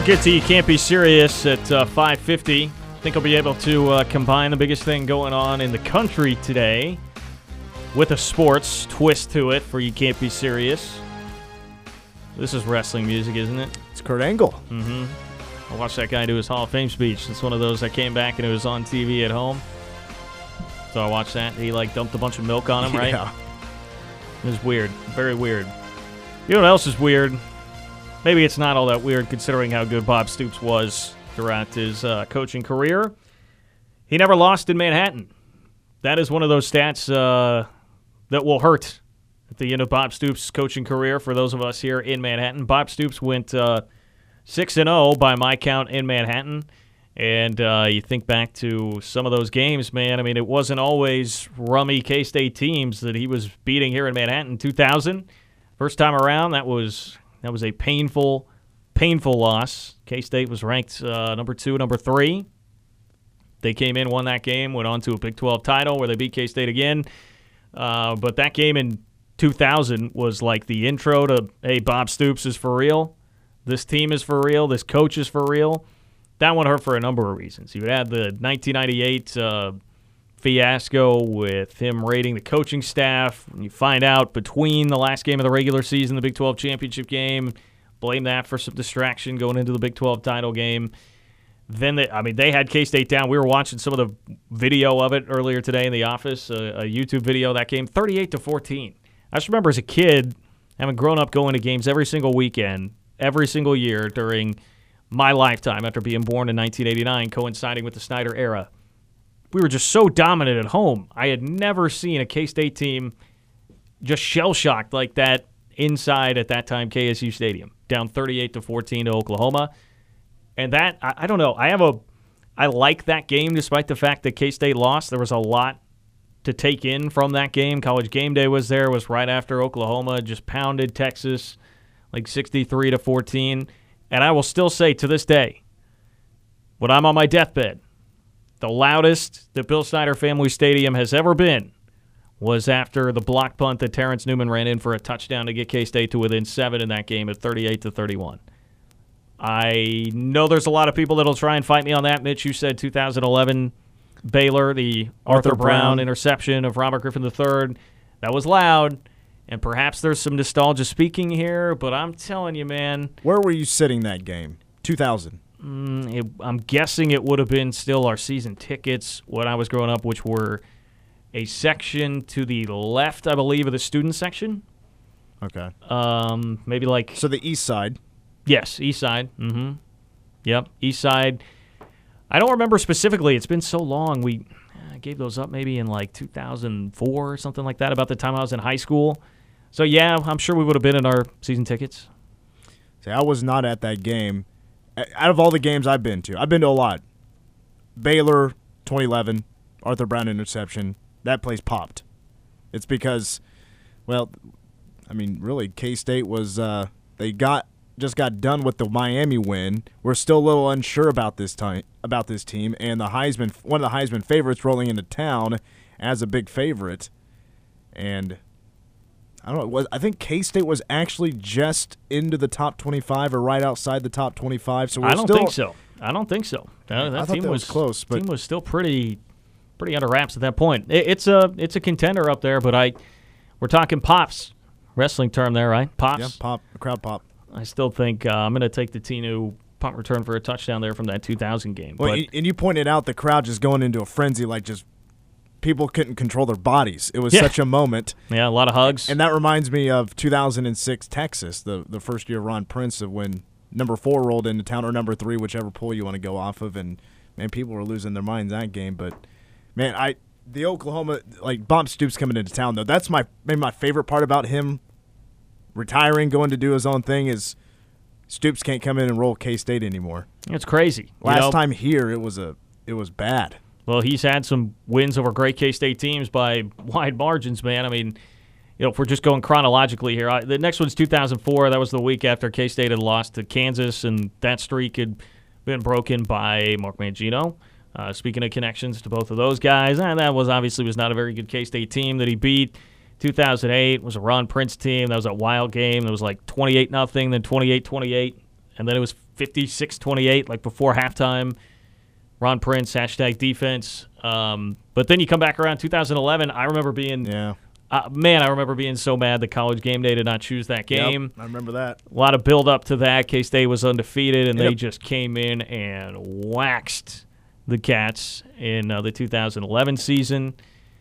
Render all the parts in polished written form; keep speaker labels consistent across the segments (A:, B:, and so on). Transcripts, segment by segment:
A: get to You Can't Be Serious at 5:50. I think I'll be able to combine the biggest thing going on in the country today with a sports twist to it for You Can't Be Serious. This is wrestling music, isn't it?
B: It's Kurt Angle.
A: Mm-hmm. I watched that guy do his Hall of Fame speech. It's one of those that came back and it was on TV at home. So I watched that. He, dumped a bunch of milk on him, right?
B: Yeah.
A: It was weird. Very weird. You know what else is weird? Maybe it's not all that weird considering how good Bob Stoops was throughout his coaching career. He never lost in Manhattan. That is one of those stats that will hurt at the end of Bob Stoops' coaching career for those of us here in Manhattan. Bob Stoops went 6-0 by my count in Manhattan. And you think back to some of those games, man. I mean, it wasn't always rummy K-State teams that he was beating here in Manhattan. 2000, first time around, that was a painful loss. K-State was ranked number 2, number 3. They came in, won that game, went on to a Big 12 title where they beat K-State again. But that game in 2000 was like the intro to, hey, Bob Stoops is for real. This team is for real. This coach is for real. That one hurt for a number of reasons. You had the 1998 fiasco with him raiding the coaching staff. You find out between the last game of the regular season, the Big 12 championship game, blame that for some distraction going into the Big 12 title game. Then they had K-State down. We were watching some of the video of it earlier today in the office, a YouTube video of that game, 38-14. I just remember as a kid, having grown up going to games every single weekend, every single year during my lifetime after being born in 1989, coinciding with the Snyder era. We were just so dominant at home. I had never seen a K-State team just shell-shocked like that inside, at that time, KSU Stadium, down 38-14 to Oklahoma. And that, I don't know, I like that game despite the fact that K-State lost. There was a lot to take in from that game. College Game Day was there, was right after Oklahoma just pounded Texas like 63-14. And I will still say to this day, when I'm on my deathbed, the loudest that Bill Snyder Family Stadium has ever been was after the block punt that Terrence Newman ran in for a touchdown to get K-State to within 7 in that game at 38-31. I know there's a lot of people that'll try and fight me on that. Mitch, you said 2011 Baylor, the Arthur Brown interception of Robert Griffin III. That was loud. And perhaps there's some nostalgia speaking here, but I'm telling you, man.
B: Where were you sitting that game? 2000.
A: I'm guessing it would have been still our season tickets when I was growing up, which were a section to the left, I believe, of the student section.
B: Okay.
A: Maybe like...
B: So the east side.
A: Yes, east side. Mm-hmm. Yep, east side. I don't remember specifically. It's been so long. We gave those up maybe in like 2004 or something like that, about the time I was in high school. So, yeah, I'm sure we would have been in our season tickets.
B: See, I was not at that game. Out of all the games I've been to a lot. Baylor, 2011, Arthur Brown interception, that place popped. It's because, well, I mean, really, K-State was, they just got done with the Miami win. We're still a little unsure about this team, and one of the Heisman favorites rolling into town as a big favorite. And I don't know. I think K-State was actually just into the top 25 or right outside the top 25. So
A: I don't think so. I
B: thought team was close, but
A: team was still pretty under wraps at that point. It's a contender up there, but we're talking pops, wrestling term there, right? Pops.
B: Yeah, pop, crowd pop.
A: I still think I'm going to take the Tinu punt return for a touchdown there from that 2000 game.
B: Well, and you pointed out the crowd just going into a frenzy, like just people couldn't control their bodies. It was such a moment.
A: Yeah, a lot of hugs.
B: And that reminds me of 2006 Texas, the first year of Ron Prince, of when number 4 rolled into town, or number 3, whichever poll you want to go off of. And, man, people were losing their minds that game. But, man, the Oklahoma, like Bob Stoops coming into town, though, that's maybe my favorite part about him retiring, going to do his own thing, is Stoops can't come in and roll K-State anymore.
A: It's crazy.
B: Last time here, it was bad.
A: Well, he's had some wins over great K-State teams by wide margins, man. I mean, if we're just going chronologically here, the next one's 2004. That was the week after K-State had lost to Kansas, and that streak had been broken by Mark Mangino. Speaking of connections to both of those guys, and that was not a very good K-State team that he beat. 2008 was a Ron Prince team. That was a wild game. It was like 28-0, then 28-28, and then it was 56-28, like before halftime. Ron Prince, #defense. But then you come back around 2011. I remember being I remember being so mad that College Game Day did not choose that game.
B: Yep, I remember that.
A: A lot of build-up to that. K-State was undefeated, and they just came in and waxed the Cats in the 2011 season.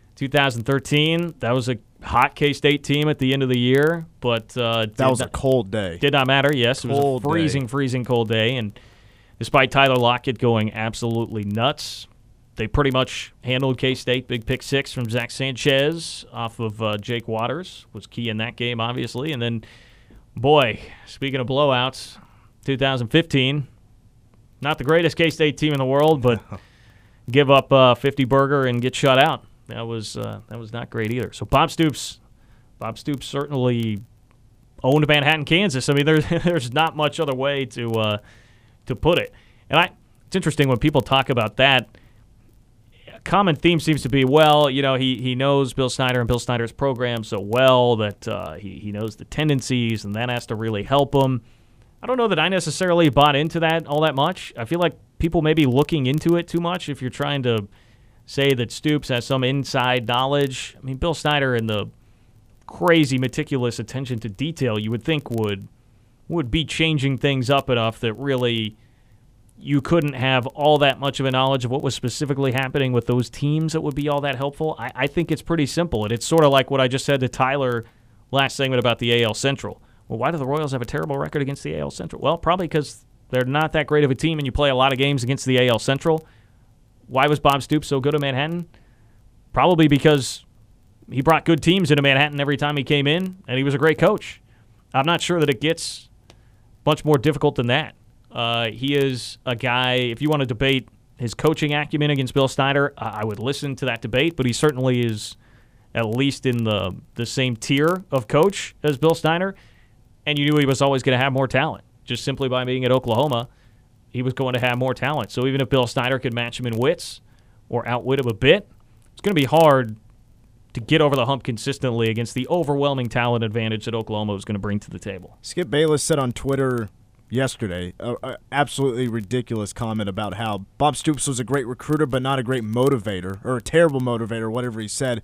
A: 2013, that was a hot K-State team at the end of the year, but
B: that was a cold day.
A: Did not matter, yes. It was a freezing cold day, and despite Tyler Lockett going absolutely nuts, they pretty much handled K-State. Big pick six from Zach Sanchez off of Jake Waters was key in that game, obviously. And then, boy, speaking of blowouts, 2015, not the greatest K-State team in the world, but give up 50-burger and get shut out. That was not great either. So Bob Stoops certainly owned Manhattan, Kansas. I mean, there's not much other way to put it. And it's interesting when people talk about that. Common theme seems to be, well, you know, he knows Bill Snyder and Bill Snyder's program so well that he knows the tendencies, and that has to really help him. I don't know that I necessarily bought into that all that much. I feel like people may be looking into it too much if you're trying to say that Stoops has some inside knowledge. I mean, Bill Snyder and the crazy meticulous attention to detail you would think would be changing things up enough that really you couldn't have all that much of a knowledge of what was specifically happening with those teams that would be all that helpful. I think it's pretty simple, and it's sort of like what I just said to Tyler last segment about the AL Central. Well, why do the Royals have a terrible record against the AL Central? Well, probably because they're not that great of a team and you play a lot of games against the AL Central. Why was Bob Stoops so good at Manhattan? Probably because he brought good teams into Manhattan every time he came in, and he was a great coach. I'm not sure that it gets much more difficult than that. He is a guy, if you want to debate his coaching acumen against Bill Snyder, I would listen to that debate, but he certainly is at least in the same tier of coach as Bill Snyder, and you knew he was always going to have more talent. Just simply by being at Oklahoma, he was going to have more talent. So even if Bill Snyder could match him in wits or outwit him a bit, it's going to be hard to get over the hump consistently against the overwhelming talent advantage that Oklahoma was going to bring to the table.
B: Skip Bayless said on Twitter yesterday, an absolutely ridiculous comment about how Bob Stoops was a great recruiter but not a great motivator, or a terrible motivator, whatever he said.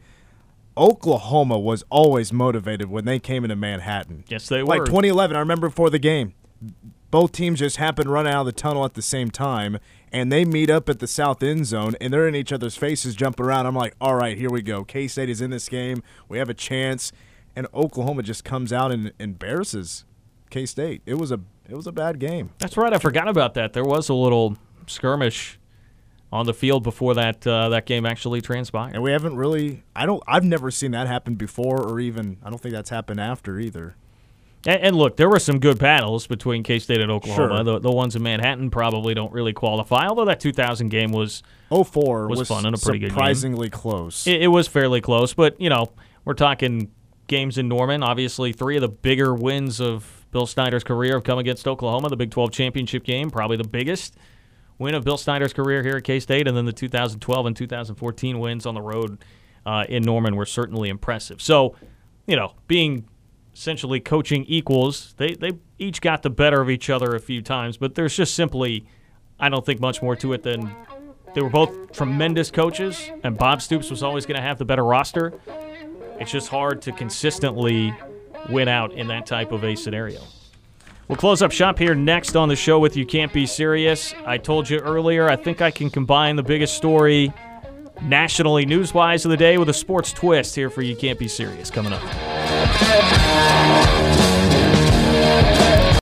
B: Oklahoma was always motivated when they came into Manhattan.
A: Yes, they were.
B: Like 2011, I remember before the game, both teams just happened to run out of the tunnel at the same time, and they meet up at the south end zone, and they're in each other's faces jumping around. I'm like, all right, here we go. K-State is in this game. We have a chance. And Oklahoma just comes out and embarrasses K-State. It was a bad game.
A: That's right. I forgot about that. There was a little skirmish on the field before that game actually transpired.
B: And we haven't really I've never seen that happen before, or even I don't think that's happened after either.
A: And look, there were some good battles between K-State and Oklahoma.
B: Sure.
A: The ones in Manhattan probably don't really qualify, although that 2000 game was
B: 04
A: was fun and a pretty good game.
B: Surprisingly close.
A: It was fairly close, but, you know, we're talking games in Norman. Obviously, three of the bigger wins of Bill Snyder's career have come against Oklahoma. The Big 12 championship game, probably the biggest win of Bill Snyder's career here at K-State, and then the 2012 and 2014 wins on the road in Norman were certainly impressive. So, you know, being essentially coaching equals, they each got the better of each other a few times, but there's just simply, I don't think, much more to it than they were both tremendous coaches, and Bob Stoops was always going to have the better roster. It's just hard to consistently win out in that type of a scenario. We'll close up shop here next on the show with You Can't Be Serious. I told you earlier, I think I can combine the biggest story nationally, news-wise, of the day with a sports twist here for You Can't Be Serious coming up.